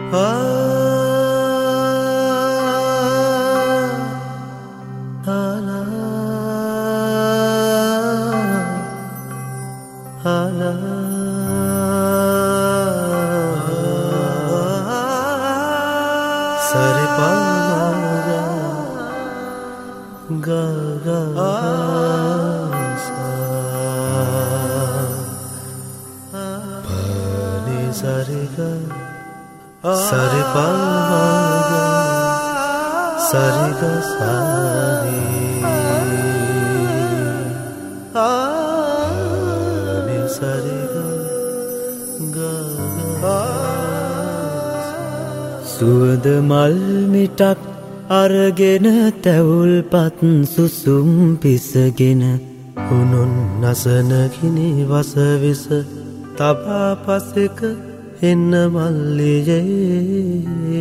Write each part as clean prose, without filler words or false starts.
සුවඳ මල් මිටක් අරගෙන තැවුල්පත් සුසුම් පිසගෙන උනුන් නසන කිනි වසවිස තබා පසෙක එන්න මල්ලියේ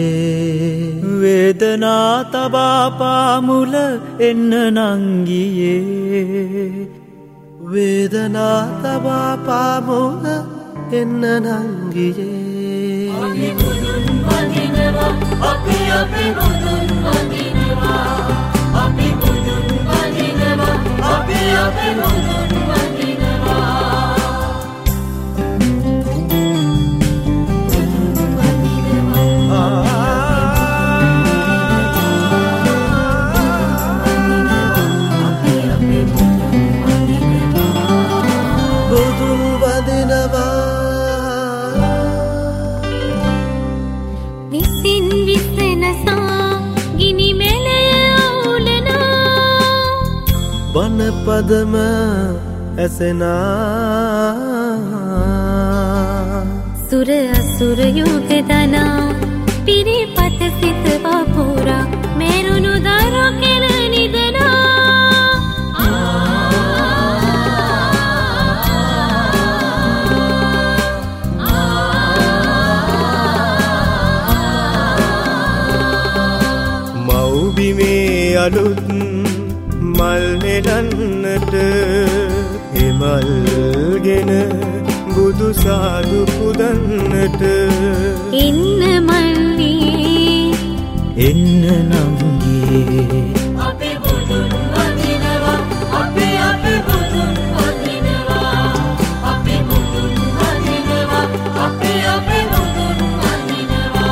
වේදනා තබා පාමුල එන්න නංගියේ වේදනා තබා පාමුල එන්න නංගියේ අපි බුදුන් වඳිනවා අපි බුදුන් වඳිනවා අපි බුදුන් වඳිනවා බුදුන් වඳිනවා බණ පදම ඇසෙනා සුර අසුර යුග දනා පිරිපත සිත වපුරා මෙරුණු දරු කෙල නිදනා මව්බිමේ අලුත් මල් නෙලන්නට එමල්ගෙන බුදු සාදු පුදන්නට එන්න මල්ලියේ එන්න නංගියේ අපි බුදුන් වඳිනවා අපි බුදුන් වඳිනවා අපි බුදුන් වඳිනවා අපි බුදුන් වඳිනවා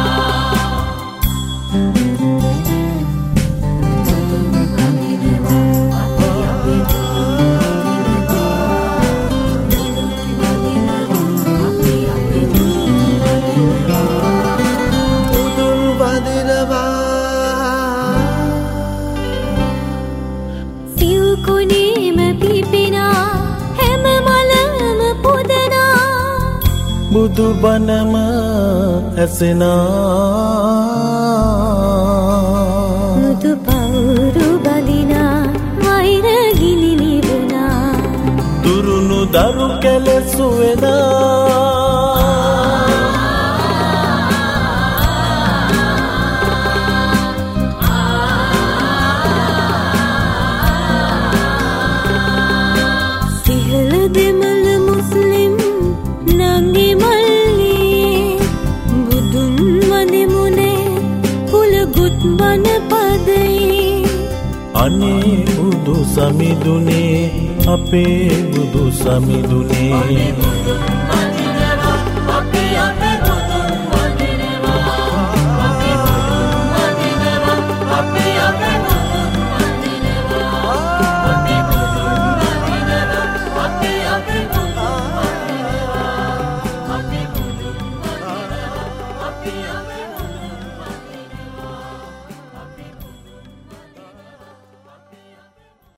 බුදු බණම ඇසෙනා මුදු පවුරු බදිනා වෛර ගිනි නිවනා දුරුණු දරු කැලසු වෙනා සිහල දෙමළ මුස්ලිම් නංගි මල්ලියේ බුදුන් වඳිමුනේ කුලගුත් බණ පදයේ අනේ බුදු සමිඳුනේ අපේ බුදු සමිඳුනේ Yeah.